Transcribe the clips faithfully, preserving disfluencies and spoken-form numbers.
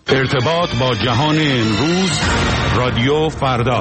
ارتباط با جهان امروز، رادیو فردا.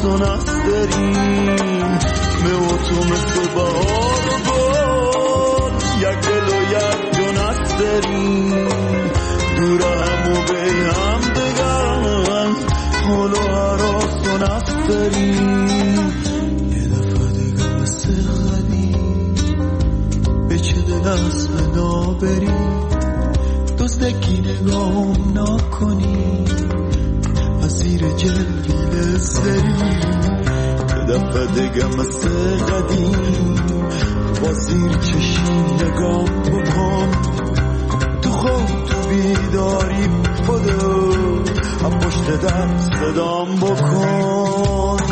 تو نست داریم من و تو مثل بهار و گل یک دل و یک جو نست داریم دور هم و به هم دگم حال و حراس و نست داریم یه دفعه دیگه مثل قدیم به چه دل از فدا بریم دزدکی نگام نکنی مسیر جلگیل سریم یه دفعه دیگه مثل قدیم با زیر چشیم نگام بکن تو خواب تو بیداری خدا هم پشت در صدام بکن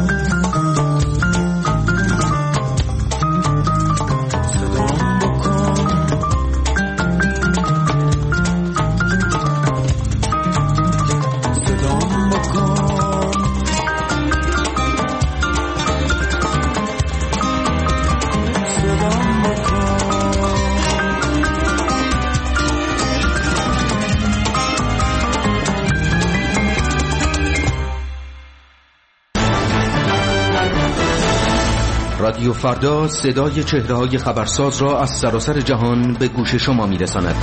رادیو فردا صدای چهره‌های خبرساز را از سراسر جهان به گوش شما می‌رساند.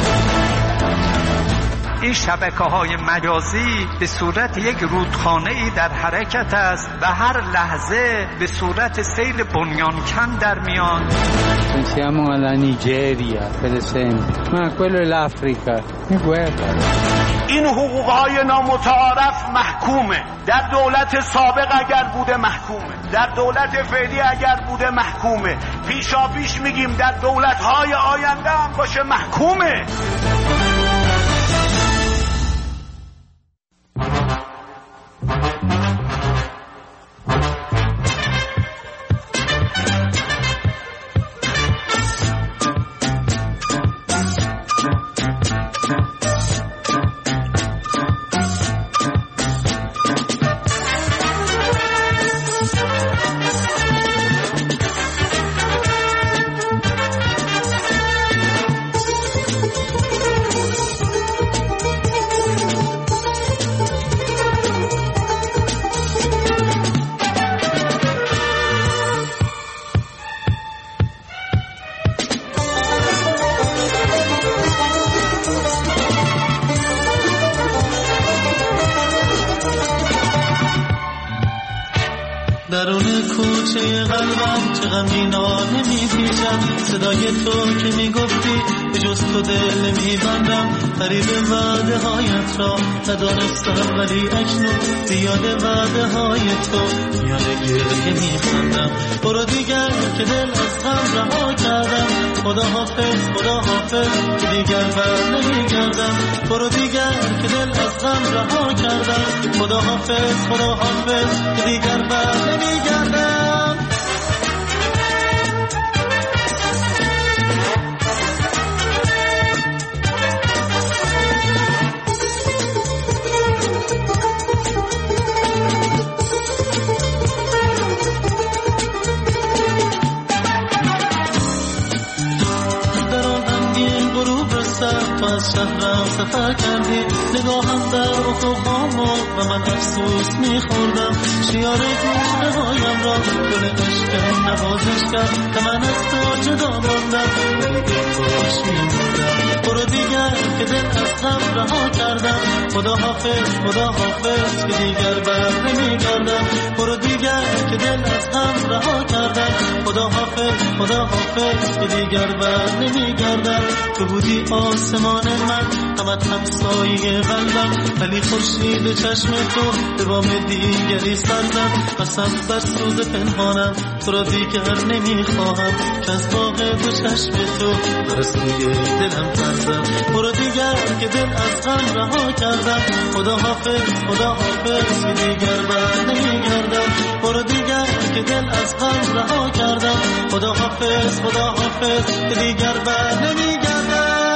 این شبکه‌های مجازی به صورت یک رودخانه‌ای در حرکت است و هر لحظه به صورت سیل بنیانکن در میان. Siamo alla Nigeria, per esempio, ma quello è l'Africa, è guerra. این حقوق‌های نامتعارف محکومه. در دولت سابق اگر بوده محکومه، در دولت فعلی اگر بوده محکومه، پیشا پیش میگیم در دولت‌های آینده هم باشه محکومه. درون کوچه قلبم چه غمگینانه میپیچم صدای تو که میگفتی به جز تو دل نمیبندم قریب وعده هایت را ندانستم ولی اکنون زیاد وعده های تو میانه گریه میخندم برو دیگر که دل از غم رها کردم خدا حافظ خدا حافظ که دیگر بر نمیگردم برو دیگر که دل از غم رها کردم خدا حافظ خدا حافظ که دیگر بر نمیگردم تو از شهرم سفر کردی نگاهم در افقام و من افسوس میخوردم شیار گوشه هایم را گل عشقم نوازش کرد که من از تو جدا ماندم ولی دل باش میموندم برو دیگر که دل از غم رها کردم خدا حافظ خدا حافظ که دیگر بر نمیگردم برو دیگر که دل از غم رها کردم خدا حافظ خدا حافظ که دیگر بر نمیگردم تو بودی آسمان من همت همسایه قلبم ولی خورشید چشم تو به بام دیگری سردم قسم بر سوز پنهانم تو را دیگر نمیخواهم که از باغ دو چشم تو برسوی دلم پردم برو دیگر که دل از غم رها کردم خدا حافظ خدا حافظ که دیگر بر نمیگردم برو دیگر که دل از غم رها کردم خدا حافظ خدا حافظ که دیگر بر نمیگردم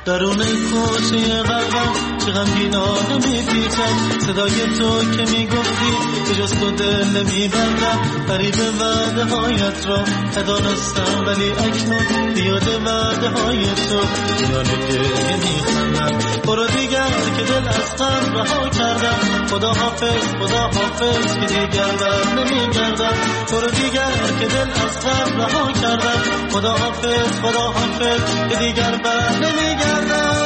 درون کوچه قلبم چه غمگینانه میپیچم، صدای تو که میگفتی به جز تو دل نمیبندم. قریب وعده هایت را ندانستم ولی اکنون بیاد وعده های تو میان گریه میخندم. برو دیگر که دل از غم رها کردم، خدا حافظ خدا حافظ که دیگر بر نمیگردم. برو دیگر که دل از غم رها کردم، خدا حافظ خدا حافظ که دیگر بر نمیگردم.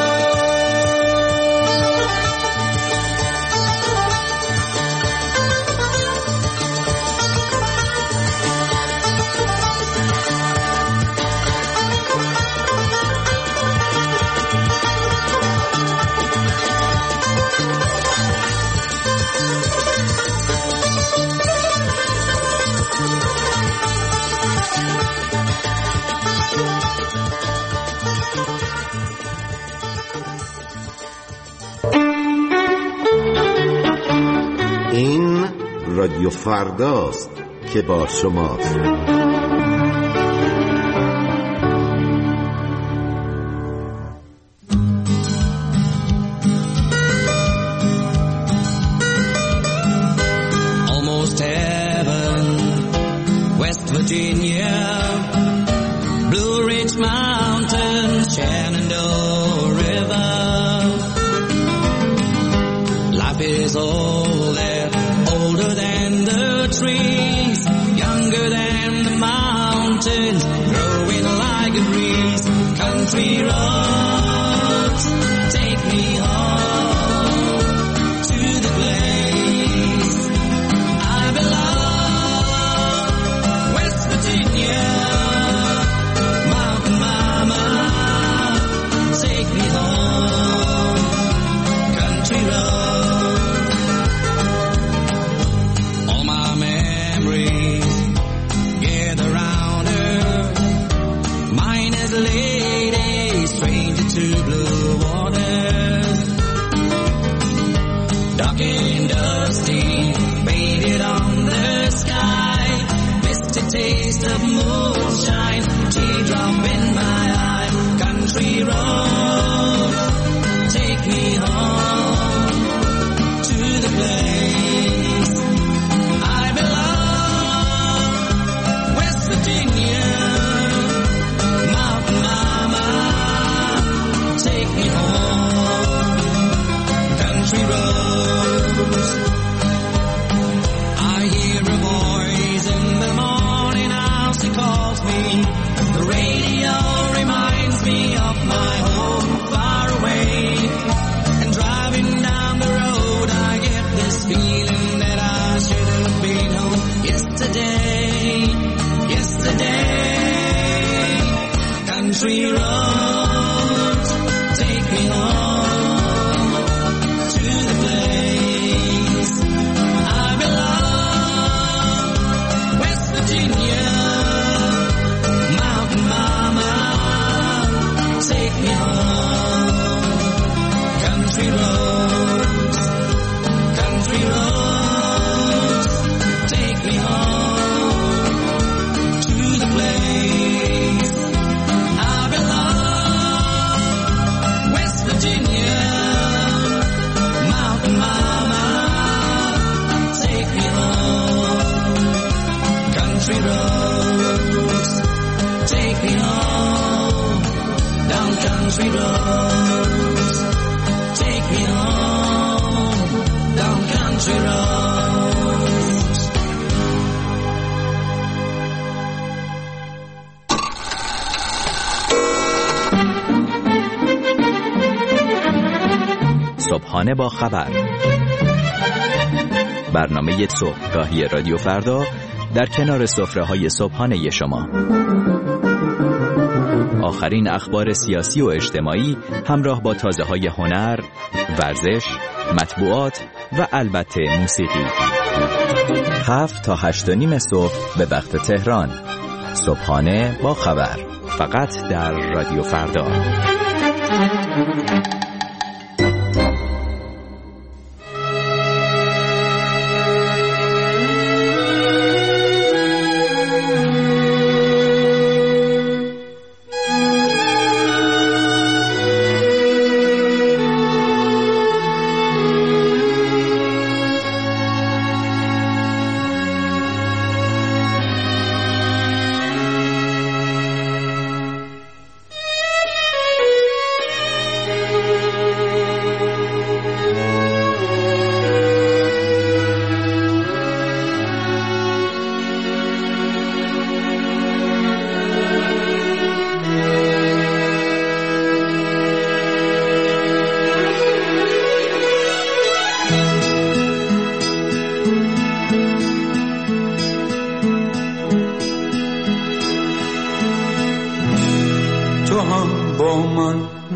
این رادیو فرداست که با شماست. Almost heaven, West Virginia, Blue Ridge Mountains, Shenandoah River. Life is old there, older than the trees, younger than the mountains, growing like a breeze. Country roads, take me home to the place I belong. West Virginia, mountain mama, take me home. Country roads, all my memories gather round her. Mine is a lady, stranger to blue waters. Dark and dusty, faded on the sky. Misty taste of moonshine, teardrop in my eye. Country road, take me home to the place I belong. West Virginia, mountain mama, take me home. Country roads, I hear a voice in the morning house, it calls me. The radio reminds me of my home far away. And driving down the road, I get this feeling that I should have been home yesterday, yesterday. Country roads, take me home to the place I belong. West Virginia, mountain mama, take me home. Country roads, country roads, take me home to the place I belong. West Virginia, mountain mama, take me home. Country roads, take me home. Down country roads, take me home. Down country roads. صبحانه با خبر، برنامه صبحگاهی رادیو فردا در کنار سفره‌های صبحانه شما. آخرین اخبار سیاسی و اجتماعی همراه با تازه‌های هنر، ورزش، مطبوعات و البته موسیقی. هفت تا هشت و نیم صبح به وقت تهران. صبحانه با خبر، فقط در رادیو فردا.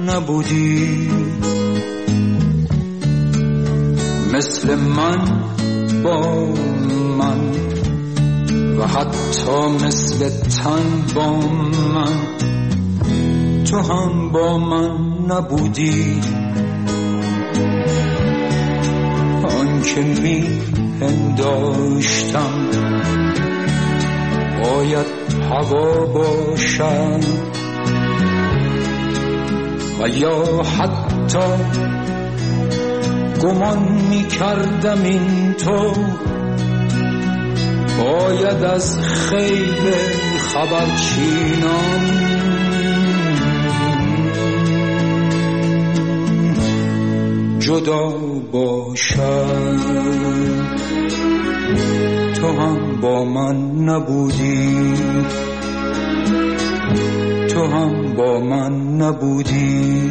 نبودی، مثل من با من و حتی مثل تن با من تو هم با من نبودی. آن که می پنداشتم باید هوا باشم و یا حتی گمان می کردم این تو باید از خیل خبرچینان جدا باشم. تو هم با من نبودی، تو هم با من نبودی،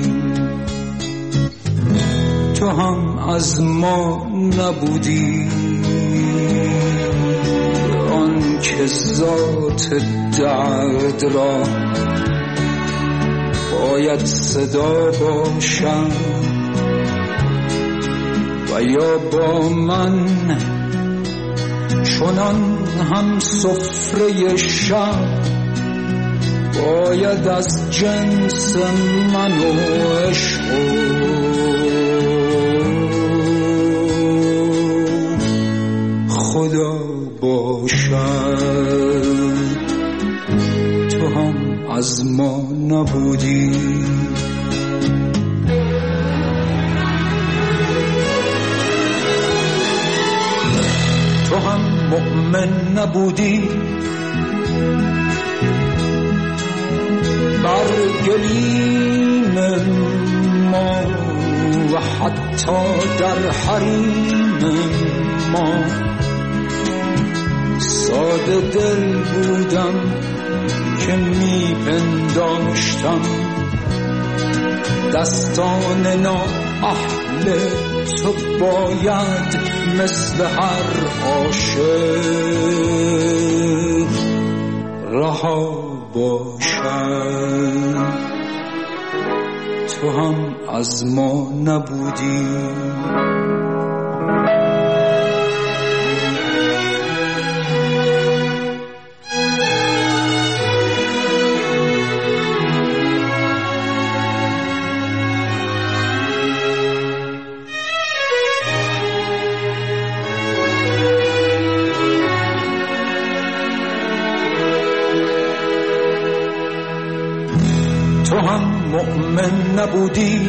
تو هم از ما نبودی. آن که ذات درد را باید صدا باشم و یا با من چنان هم سفره شب باید از جنس من و عشق خدا باشد. تو هم از ما نبودی، تو هم مؤمن نبودی، بر گلیم ما و حتی در حریم ما ساده دل بودم که می پنداشتم دستان نا اهل تو باید مثل هر عاشق رها باشد. تو هم از ما نبودی، تو هم مؤمن نبودی،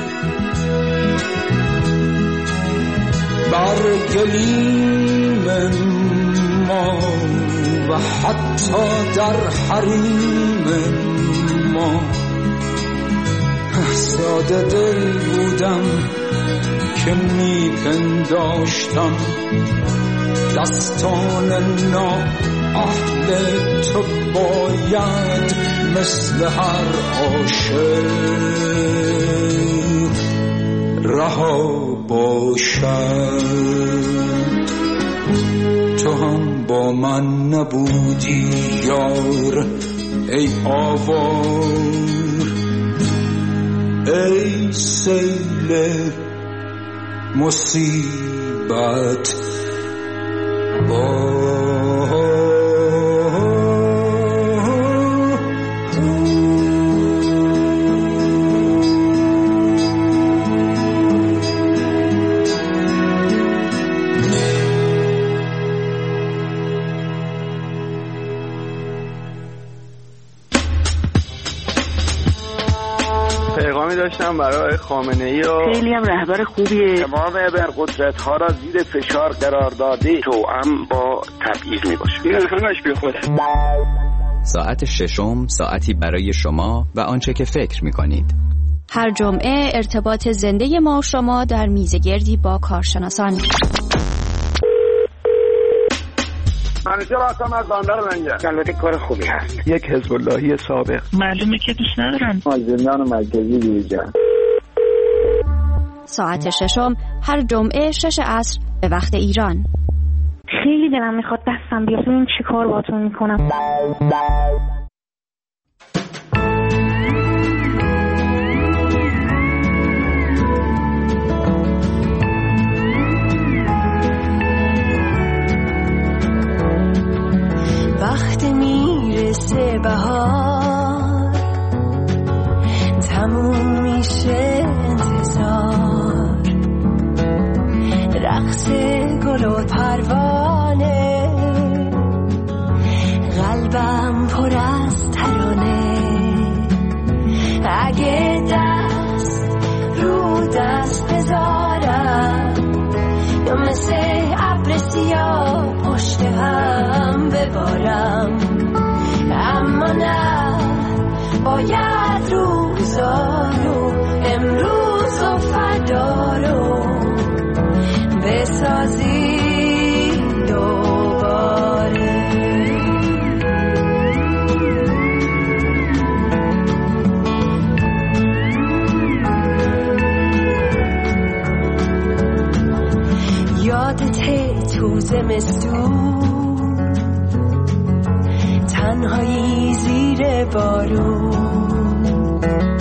بر گلیم ما و حتی در حریم ما ساده دل بودم که می پنداشتم دستان نا اهل تو باید مثل هر عاشق رها باشد. تو هم با من نبودی یار ای آوار، ای سیل مصیبت با داشتم برای خامنه‌ای و خیلی هم رهبر خوبیه. تمام ابرقدرت ها را زیر فشار قرار داده توأم با تبعیض میباشه. این همش بی خوده. ساعت ششم ساعتی برای شما و آنچه که فکر میکنید. هر جمعه ارتباط زنده ما و شما در میزگردی با کارشناسان. منیجر هستم از بندر منگه. البته کار خوبی هست. یک حزب اللهی سابق. معلومه که دوست ندارن. از زندان مرکزی بیرون. ساعت ششم هر جمعه شش عصر به وقت ایران. خیلی دلم میخواد دستم بیاد ببین چی کار باهاتون میکنم. گل و پروانه، قلبم پر از ترانه. اگه دست رو دست بذارم یا مثل ابر سیاه پشت هم ببارم، اما نه، باید روزا رو امروز و فردا رو بسازی دوباره. یادته تو زمستون تنهایی زیر بارون،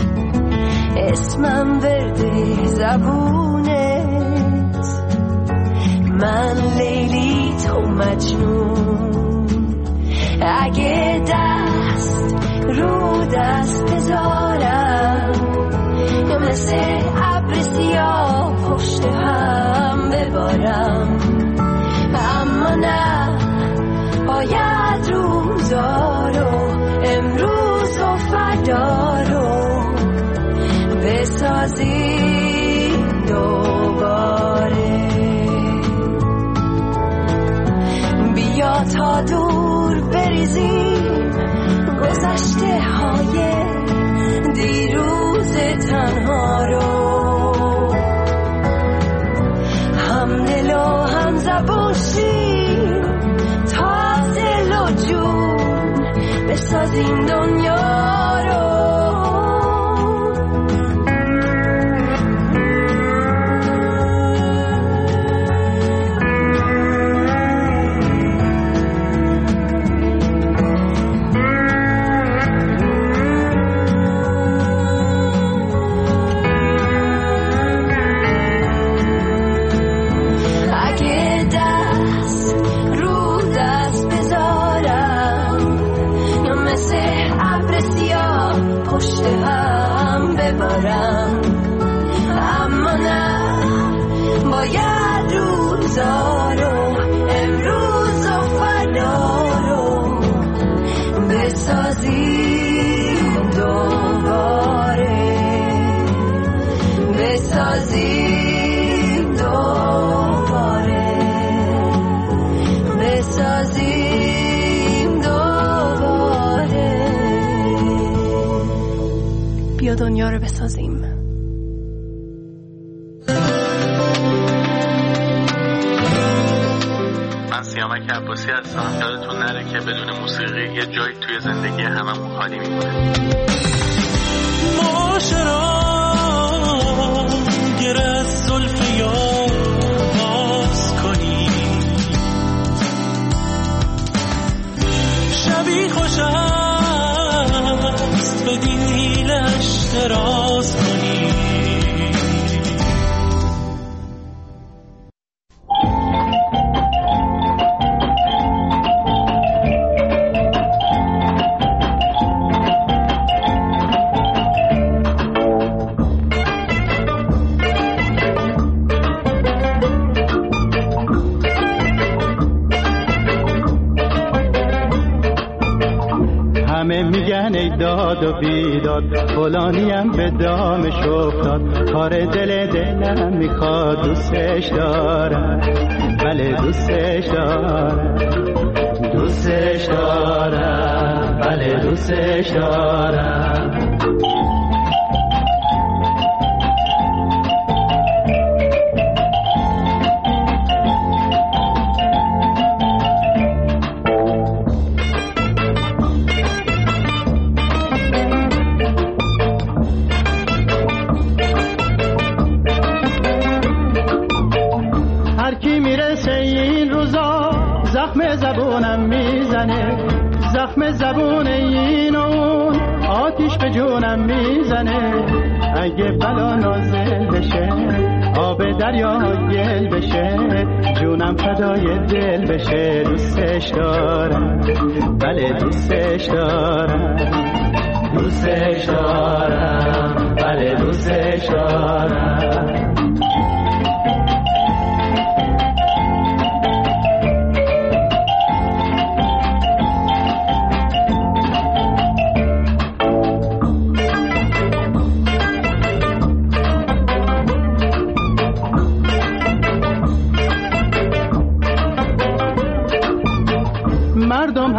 اسمم ورده زبونت، من لیلی تو مجنون. اگه دست رو دست بذارم یا مثل ابر سیاه پشت هم ببارم، اما نه، باید روزا رو امروز و فردا رو بسازی دوباره. بیا تا دور بریزیم گذشته های دیروز تنها رو، هم دل و هم زبون شیم تا دل و جون بسازیم دنیا رو. اما نه، باید روزا رو امروز و فردا رو بسازیم دوباره، بسازیم دوباره، بسازیم دوباره. بیا دنیا رو بسازیم. سیامک عباسی هستم. یادتون نره که بدون موسیقی یه جایی توی زندگی هممون خالی میمونه. معاشرا گره از زلف یار باز کنی، شبی خوش است بدین هیلش دراز کنی. داد و بیداد فلانیم به دامش افتاد، کار دل دلم میخواد، دوستش دارم، بله دوستش دارم، دوستش دارم، بله دوستش دارم. زخم زبون این اون آتیش به جونم میزنه، اگه بلا نازل بشه آب دریا گل بشه، جونم فدای دل بشه. دوستش دارم، بله دوستش دارم، دوستش دارم، بله دوستش دارم.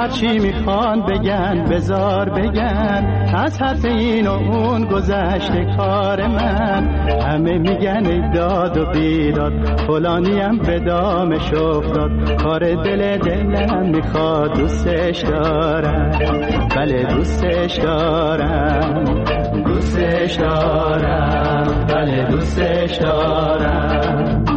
هرچی میخوان بگن بزار بگن، از حرف این و اون گذشته کار من. همه میگن ای داد و بیداد، فلانیم به دامش افتاد، کار دل دلم میخواد، دوستش دارم، بله دوستش دارم، دوستش دارم، بله دوستش دارم.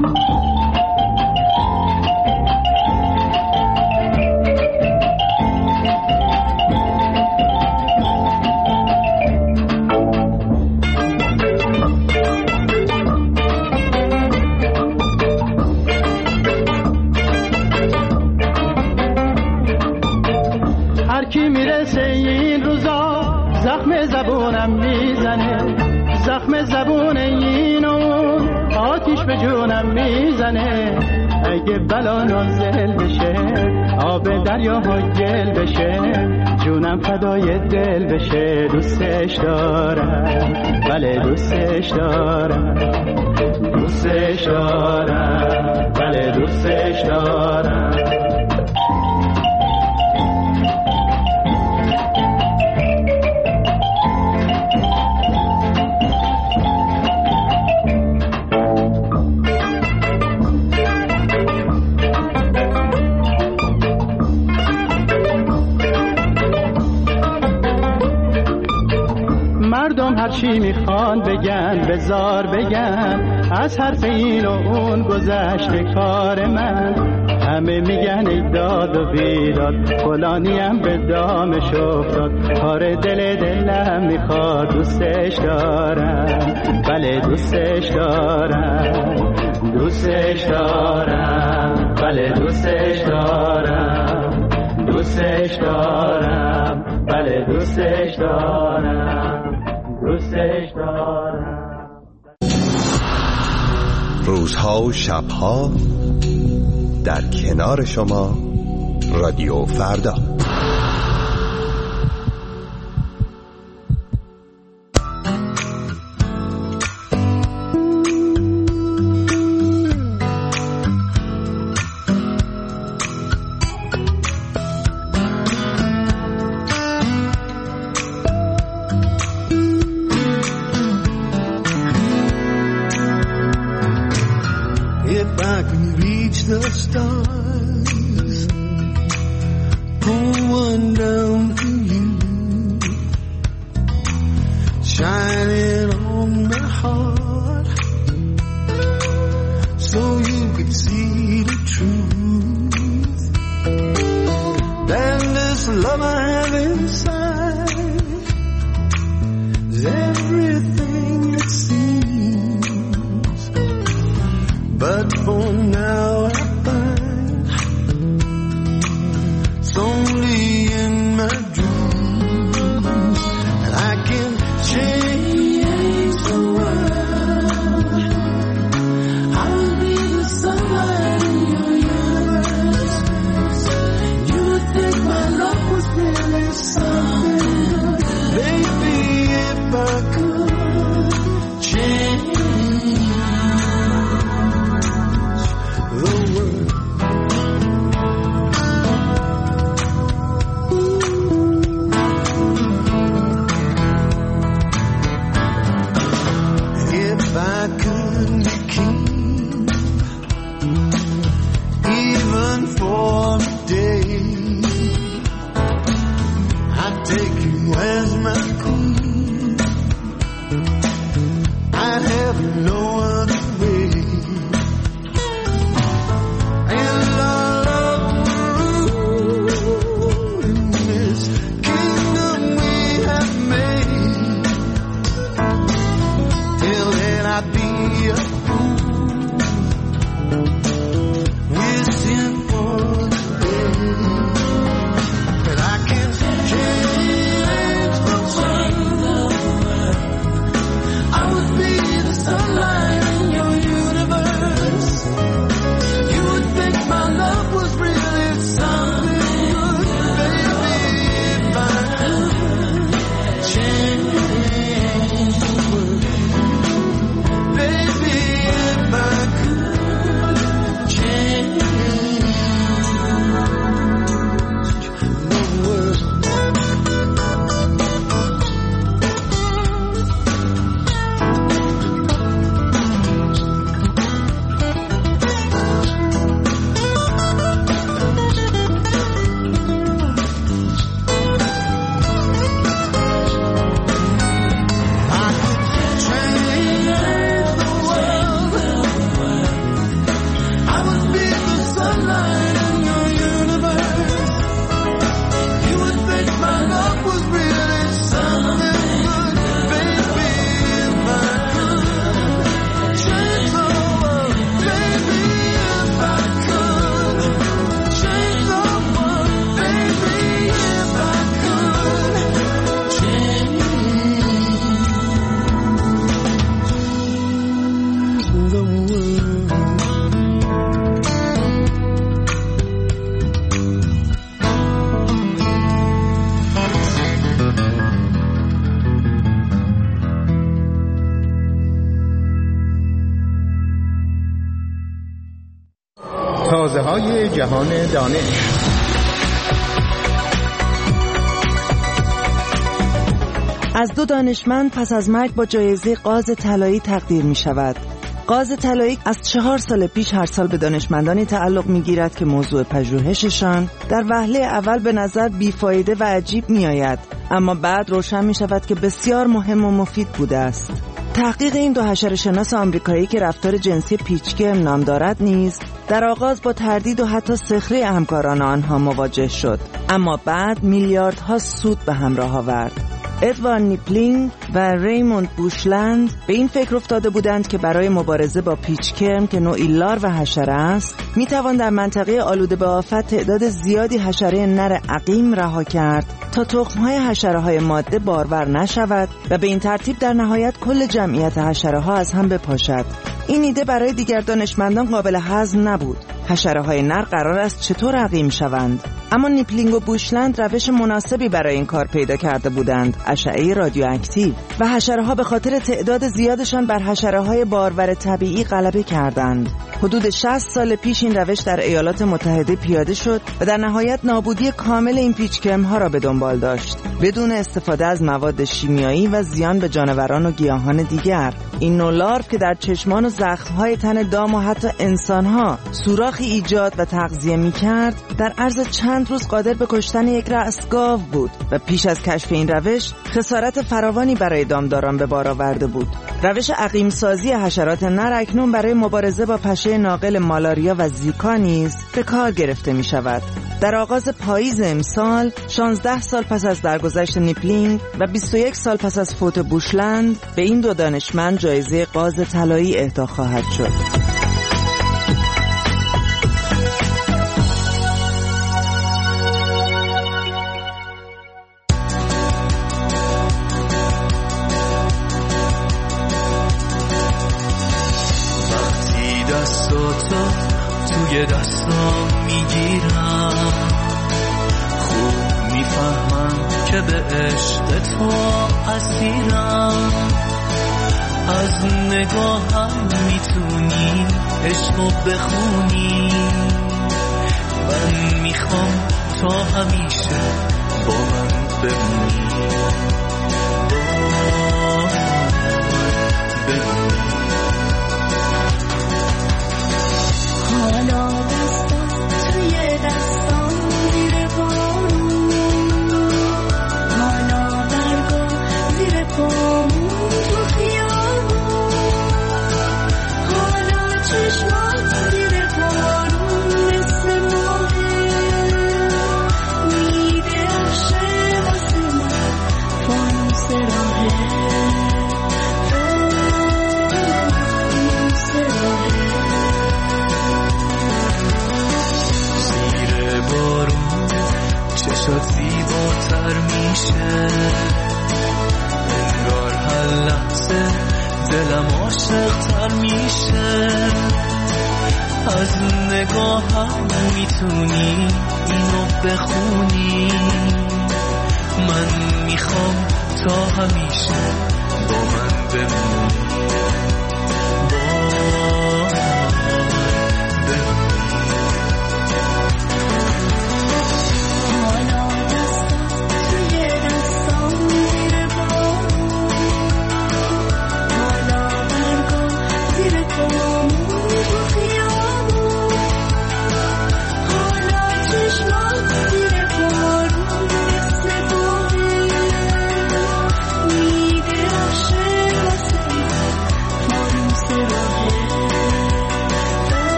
کی میرسه این روزا زخم زبونم میزنه، زخم زبون این و اون آتیش به جونم میزنه. اگه بلا نازل بشه آب دریاها گل بشه، جونم فدای دل بشه. دوستش دارم، بله دوستش دارم، دوستش دارم، بله دوستش دارم. هرچی میخوان بگن بزار بگن، از حرف این و اون گذشته کار من. همه میگن ای داد و بیداد، فلانیم به دامش افتاد، کار دل دلم میخواد، دوستش دارم، بله دوستش دارم، دوستش دارم، بله دوستش دارم، دوستش دارم، بله دوستش دارم، دوستش دارم. روزها و شبها در کنار شما، رادیو فردا. The stars, pull one down for you, shining on my heart, so you could see the truth. Then this love I have inside is everything it seems, but for now only in my dreams, and I can change the world. I will be the sunlight in your universe. You would think my love was really something. Baby, if I could change the world. Baby تازه های جهان دانش. از دو دانشمند پس از مرگ با جایزه قاز طلایی تقدیر می شود. قاز طلایی از چهار سال پیش هر سال به دانشمندانی تعلق می گیرد که موضوع پژوهششان در وهله اول به نظر بیفایده و عجیب می آید، اما بعد روشن می شود که بسیار مهم و مفید بوده است. تحقیق این دو حشره‌شناس آمریکایی که رفتار جنسی پیچگرم نام دارد نیز در آغاز با تردید و حتی سخره همکاران آنها مواجه شد، اما بعد میلیاردها سود به همراه آورد. ادوارد نیپلینگ و ریموند بوشلند به این فکر افتاده بودند که برای مبارزه با پیچکرم که نوعی لارو حشره است میتوان در منطقه آلوده به آفت تعداد زیادی حشره نر عقیم رها کرد تا تخم‌های حشره‌های ماده بارور نشود و به این ترتیب در نهایت کل جمعیت حشره‌ها از هم بپاشد. این ایده برای دیگر دانشمندان قابل هضم نبود. حشره‌های نر قرار است چطور عقیم شوند؟ اما نیپلینگ و بوشلند روش مناسبی برای این کار پیدا کرده بودند: اشعه رادیواکتیو. و حشره‌ها به خاطر تعداد زیادشان بر حشره‌های بارور طبیعی غلبه کردند. حدود شصت سال پیش این روش در ایالات متحده پیاده شد و در نهایت نابودی کامل این پیچکرم‌ها را به دنبال داشت، بدون استفاده از مواد شیمیایی و زیان به جانوران و گیاهان دیگر. این نوع لارو که در چشمان و زخم‌های تن دام و حتی انسان‌ها سوراخی ایجاد و تغذیه می‌کرد، در عرض چند روز قادر به کشتن یک رأس گاو بود و پیش از کشف این روش خسارت فراوانی برای دامداران به بار آورده بود. روش عقیم سازی حشرات نر اکنون برای مبارزه با پشه ناقل مالاریا و زیکا نیز به کار گرفته می شود. در آغاز پاییز امسال، شانزده سال پس از درگذشت نیپلینگ و بیست و یک سال پس از فوت بوشلند، به این دو دانشمند جایزه قاز طلایی اهدا خواهد شد. توی دستام میگیرم، خوب میفهمم که به عشق تو اسیرم. از نگاهم میتونی عشقو بخونی، من میخوام تا همیشه با من بمونی، با من بمونی. حالا دستم توی دستم زیر پامون، حالا برگا زیر پامون تو خیابون، حالا چشمات زیر بارون مثل ماهه، میده عفشه واسه من فانوس راهه، فانوس راهه. چشات زیباتر میشه، انگار هر لحظه دلم عاشق‌تر میشه. از نگاهم میتونی اینو بخونی، من میخوام تا همیشه با من بمونی، با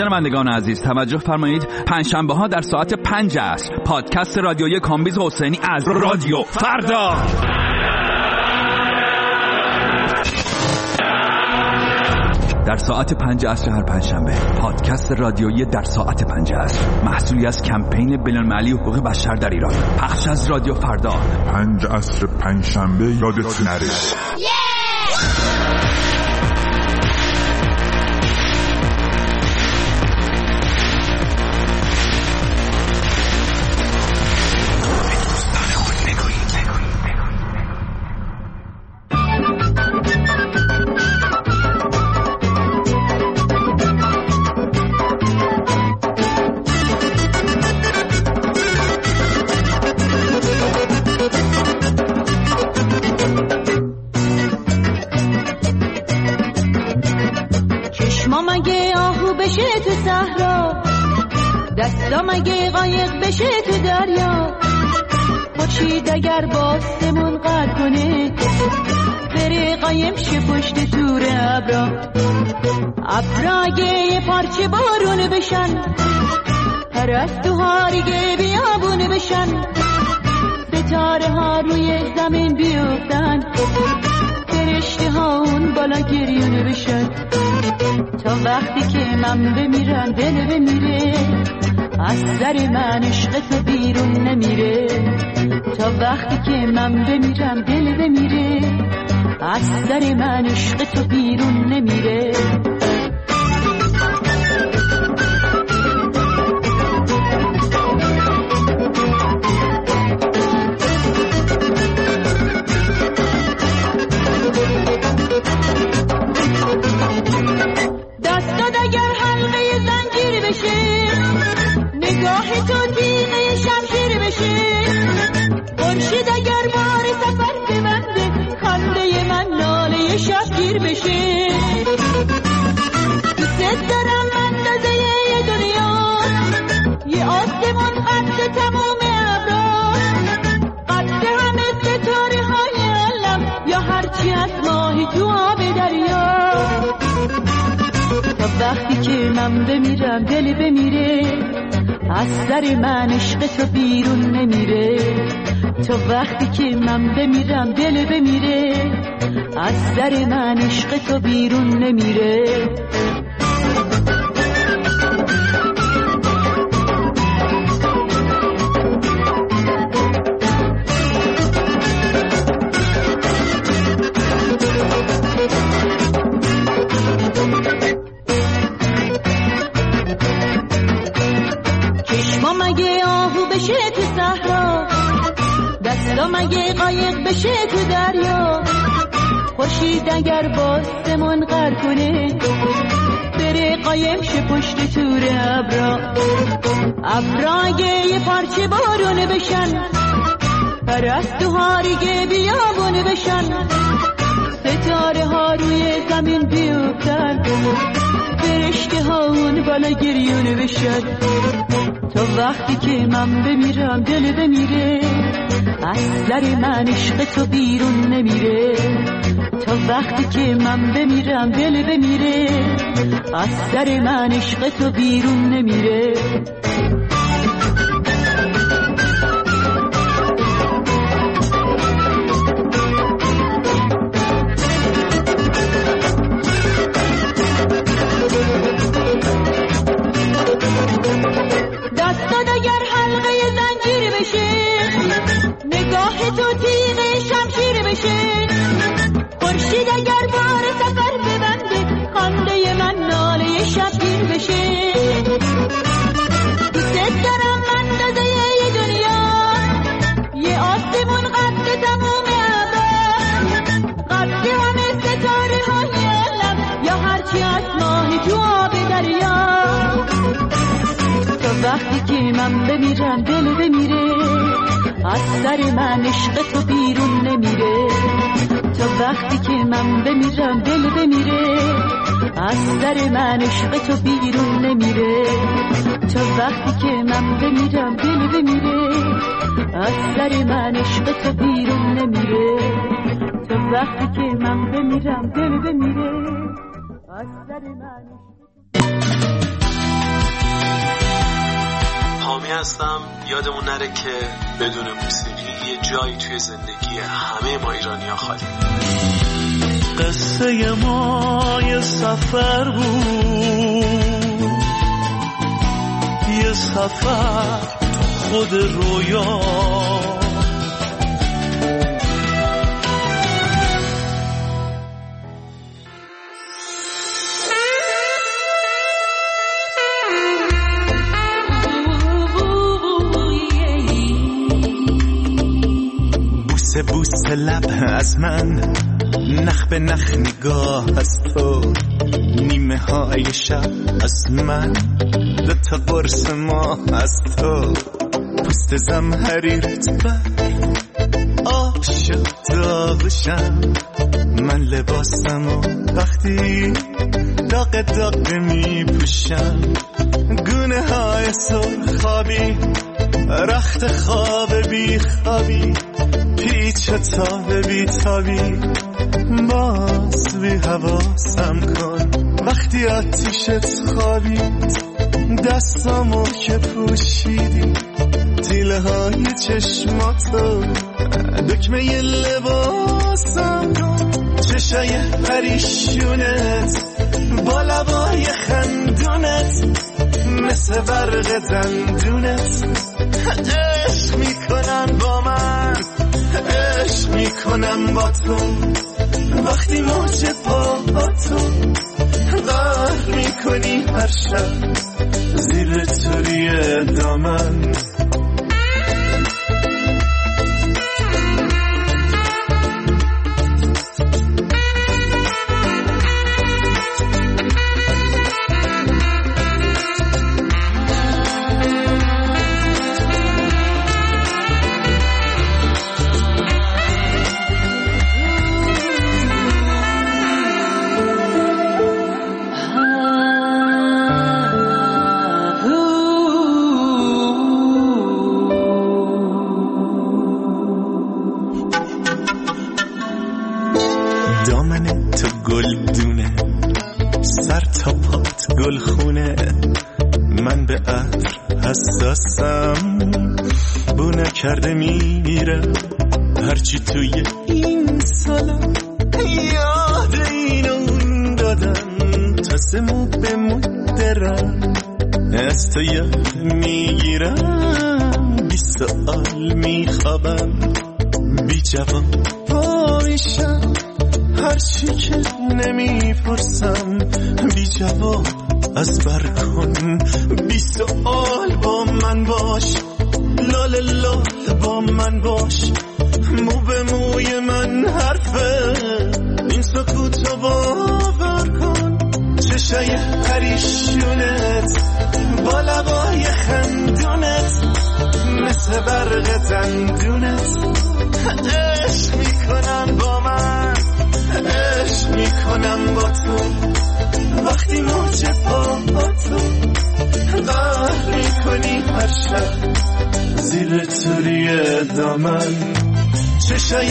شنوندگان عزیز توجه فرمایید، پنجشنبه ها در ساعت پنج عصر پادکست رادیویی کامبیز حسینی از رادیو فردا. در ساعت پنج عصر هر پنجشنبه پادکست رادیویی در ساعت پنج عصر، محصولی از کمپین بین‌المللی حقوق بشر در ایران، پخش از رادیو فردا. پنج عصر پنجشنبه یادت نره. دستا مگه قایق بشه تو دریا، خورشید اگر باسمون قد کنه بره قایم شه پشت تور ابرا، ابرا اگه یه پارچه بارون بشن، پرستوها دیگه بیابون بشن، ستاره ها روی زمین بیفتن، فرشته ها اون بالا گریون بشن، تا وقتی که من بمیرم دل بمیره، از سر من عشق تو بیرون نمیره، تا وقتی که من بمیرم دل بمیره، از سر من عشق تو بیرون نمیره. دستات اگر حلقه زنجیر بشه، نگاه تو تیغه شمشیر بشه، خورشید اگر بار سفر ببنده، خنده من ناله شبگیر بشه، دوست دارم اندازه یه دنیا، یه آسمون قد تمام ابرا، قد همه ستاره های عالم، یا هرچی از ماهی تو آب دریا، تا وقتی که من بمیرم دل بمیره، از سر من عشق تو بیرون نمیره، تا وقتی که من بمیرم دل بمیره، از سر من عشق تو بیرون نمیره. مگه آهو بشه تو صحرا، دستا مگه قایق بشه تو دریا، خورشید اگر باسمون غر کنه بره قایم شه پشت تور ابرا، ابرا اگه یه پارچه بارون بشن، پرستوها دیگه بیابون بشن، ستاره ها روی زمین بیفتن، فرشته ها اون بالا گریون بشن، تا وقتی که من بمیرم دل بمیره، از سر من عشق تو بیرون نمیره، تا وقتی که من بمیرم دل بمیره، از سر من عشق تو بیرون نمیره. دستات اگر حلقه زنجیر بشه، نگاه تو تیغه شمشیر بشه، خورشید اگر بار سفر ببنده، خنده من ناله شبگیر بشه، دوست دارم اندازه یه دنیا، یه آسمون قد تموم ابر، قد همه ستاره های عالم، یا هرچی از ماهی تو آب دریا، تا وقتی که من بمیرم دل بمیره، از سر من عشق تو بیرون نمیره، تا وقتی که من بمیرم دل بمیره، از سر من عشق تو بیرون نمیره، تا وقتی که من بمیرم دل بمیره، از سر من عشق تو بیرون نمیره، تا وقتی که من بمیرم دل بمیره، از سر من عشق هستم. یادمون نره که بدون موسیقی یه جایی توی زندگی همه ما ایرانی‌ها خالی. قصه ما یه سفر بود، یه سفر خود رویا، بوسه بوسه لب از من، نخ به نخ نگاه از تو، نیمه های شب از من، دو تا قرص ماه از تو، پوست زمهریرت بر عاشق داغشم، من لباسم و وقتی داغ داغ می پوشم، گونه های سرخابی رخت خواب بی خوابی، پیچ تاب بی تابی، باز بی حواسم کن وقتی آتیشت خوابید، دستامو که پوشیدی تیله های چشماتو، دکمه ی لباسم کن، چشای پریشونت با لبای خندونت، مثل برق دندونت، عشق میکنن با من، عشق میکنم با تو، وقتی موج پا با تو غرق میکنی هر شب زیر توری دامن. دامن تو گلدونه، سر تا پات گلخونه، من به عطر حساسم، بو نکرده میرم هرچی توی این سالم، یاد این اون دادم، تازه مو به مو درم، از تو یاد میگیرم، بی سؤال میخوابم، بی جواب پایشم، هرچی که نمیپرسم بی جواب از بر کن، بی سؤال با من باش، لال لال با من باش، مو به موی من حرفه، این سکوتو باور کن، چشای پریشونت با لبای خندونت، مثل برق دندونت، عشق میکنن با من، عشق میکنم با تو، وقتی موج پا با تو غرق میکنی هر شب زیر توری دامن، چشای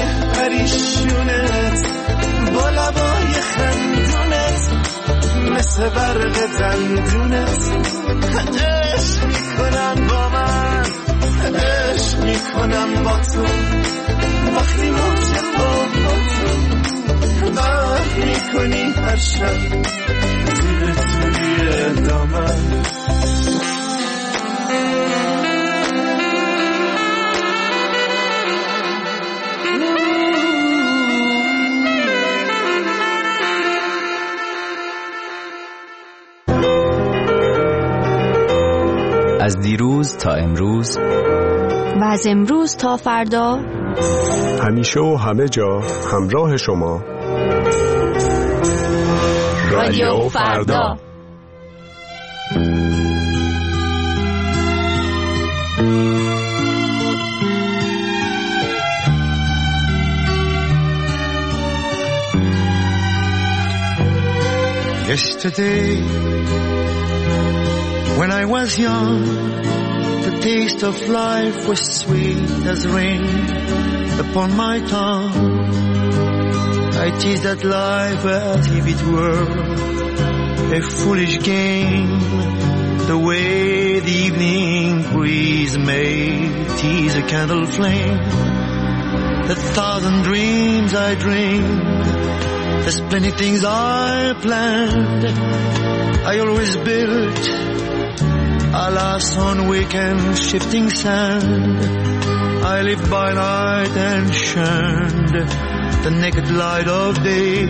پریشونت با لبای خندونت، مثل برق دندونت، عشق میکنم با من، عشق میکنم با تو، وقتی موج پا با تو غرق میکنی هر شب زیر توی دامن. از دیروز تا امروز و از امروز تا فردا، همیشه و همه جا همراه شما، رادیو فردا. Yesterday, when I was young, the taste of life was sweet as rain upon my tongue. I teased at life as if it were a foolish game, the way the evening breeze may tease a candle flame. The thousand dreams I dreamed, there's plenty things I planned. I always built alas on weekend shifting sand. I lived by night and shunned the naked light of day.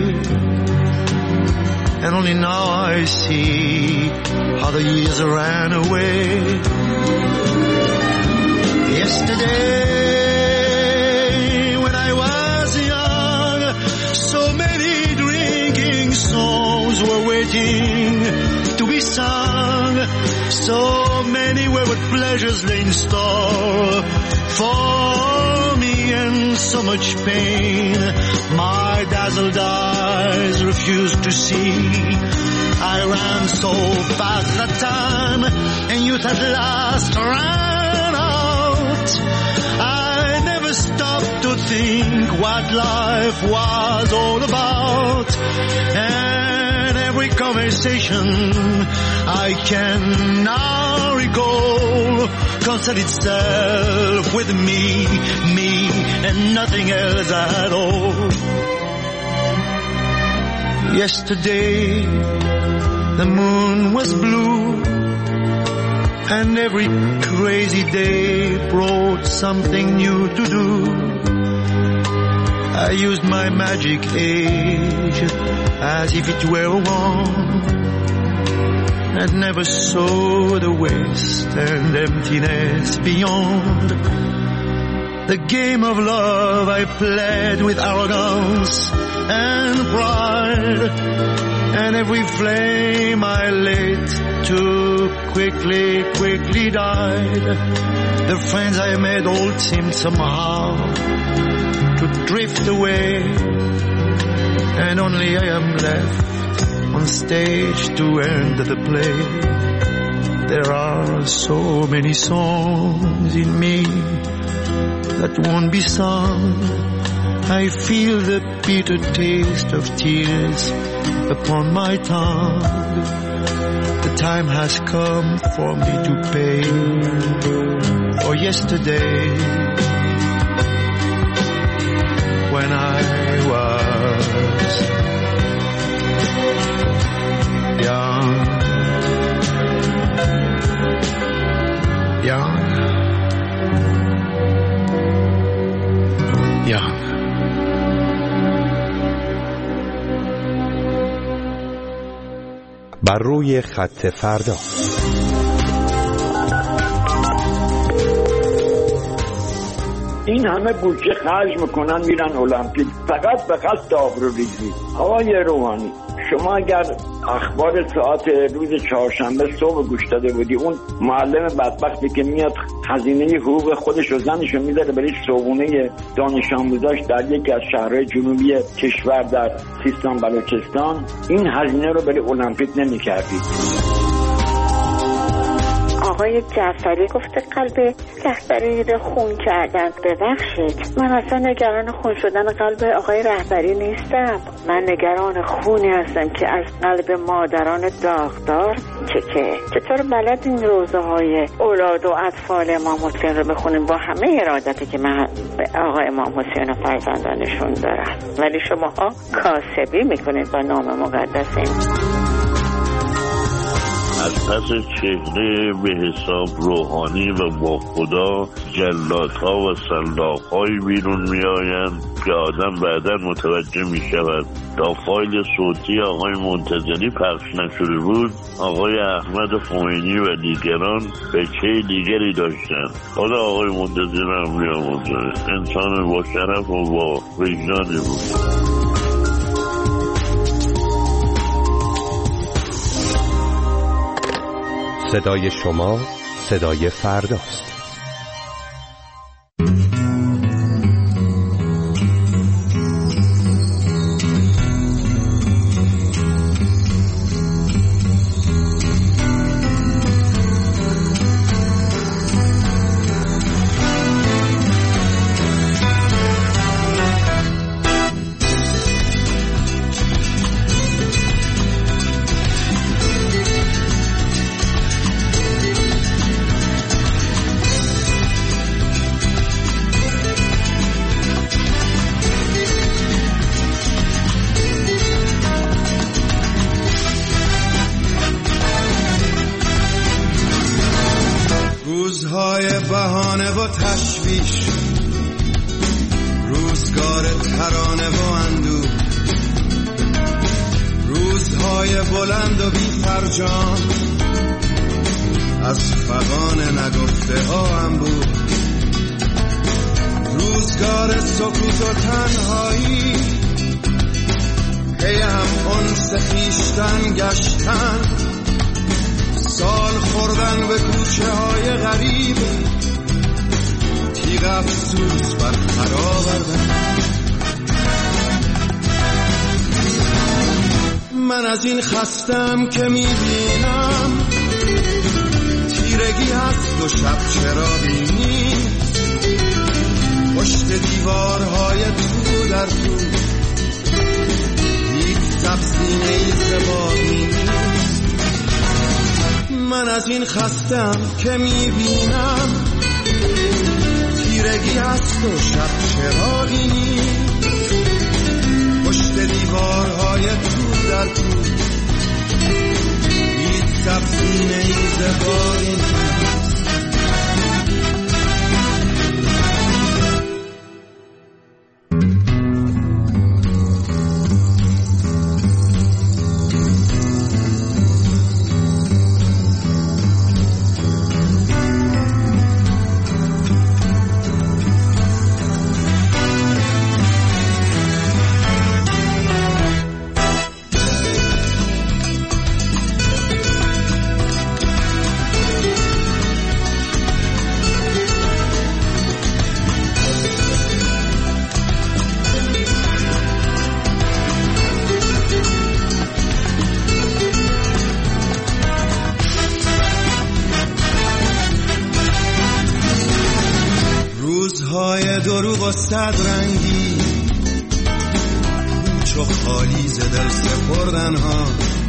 And only now I see how the years ran away. Yesterday when I was young, so many drinking songs were waiting to be sung. So many wayward pleasures lay in store for me, and so much pain my dazzled eyes refused to see. I ran so fast that time, and youth at last ran out. I never stopped to think what life was all about, and every conversation I can now recall concerned itself with me, me, and nothing else at all. Yesterday the moon was blue, and every crazy day brought something new to do. I used my magic age as if it were a wand, and never saw the waste and emptiness beyond. The game of love I played with arrogance and pride, and every flame I lit too quickly, quickly died. The friends I made all seemed somehow to drift away, and only I am left on stage to end the play. There are so many songs in me that won't be sung. I feel the bitter taste of tears upon my tongue. The time has come for me to pay for yesterday, when I was young, young, young. بر روی خط فردا. این همه بودجه خرج میکنن میرن المپیک فقط به قصد آبروریزی. آقای روحانی، شما اگر اخبار ساعت روز چهارشنبه صبح گوش داده بودی، اون معلم بدبختی که میاد هزینه حقوق خودش و زنش رو میذاره برای صبحونه دانش آموزاش در یکی از شهرهای جنوبی کشور در سیستان بلوچستان، این هزینه رو برای المپیک نمیکردید. آقای جعفری گفته قلب رهبری رو خون کردن. ببخشید، من اصلا نگران خون شدن قلب آقای رهبری نیستم. من نگران خونی هستم که از قلب مادران داغدار چکه. چطور بلد این روزه های اولاد و اطفال امام حسین رو بخونیم با همه ارادتی که من به آقای امام حسین و فرزندانشون دارم، ولی شماها کاسبی میکنید با نام مقدس این. از پس چهره به حساب روحانی و با خدا جلادها و سلاخ‌هایی بیرون می آیند که آدم بعدا متوجه می شود تا فایل صوتی آقای منتظری پخش نشده بود، آقای احمد خمینی و دیگران بچه دیگری داشتند. حالا آقای منتظری هم بیامرزه، انسان با شرف و با وجدانی بود. صدای شما صدای فرداست. روزهای بهانه و تشویش، روزگار ترانه و اندوه، روزهای بلند و بی فرجام، از فغان نگفته ها هم بود. روزگار سکوت و تنهایی، پی هم انس خویشتن گشتن، سال خوردن به کوچه های غریب، تیغ افسوس بر خر آوردن. من از این خستم که میبینم تیرگی هست و شب چراغی نیست، پشت دیوارهای تو در تو هیچ سبزینه ای زبانی نیست. من از این خستم که میبینم تیرگی هست و شب چراغی نیست، پشت دیوارهای تو در تو هیچ سبزینه ای زبانی نیست. دروغ و صد رنگی، چو خالی ز دل سپردن ها،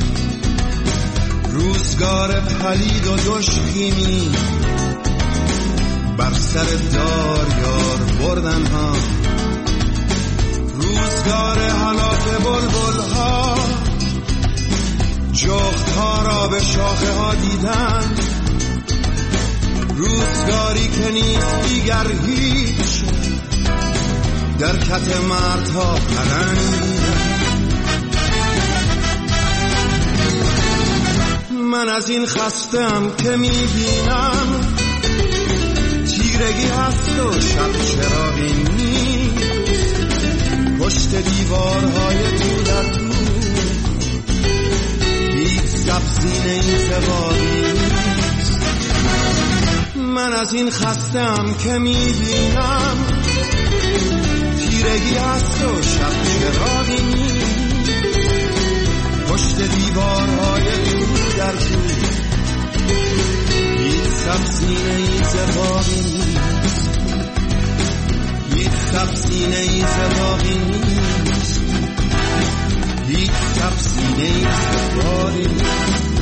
روزگار پلید و دشخیمی، بر سر دار یار بردن ها، روزگار هلاک بلبل ها، جغد ها را به شاخه ها دیدن، روزگاری که نیست دیگر هیچ، در کت مردها پلنگ. من از این خستم که میبینم تیرگی هست و شب چراغی نیست، پشت دیوارهای تو در تو هیچ سبزینه این زبانی نیست. من از این خستم که میبینم تیرگی هست و شب چراغی نیست، پشت دیوارهای تو در تو هیچ سبزینه ای زبانی نیست، هیچ سبزینه ای زبانی نیست، هیچ سبزینه ای زبانی نیست.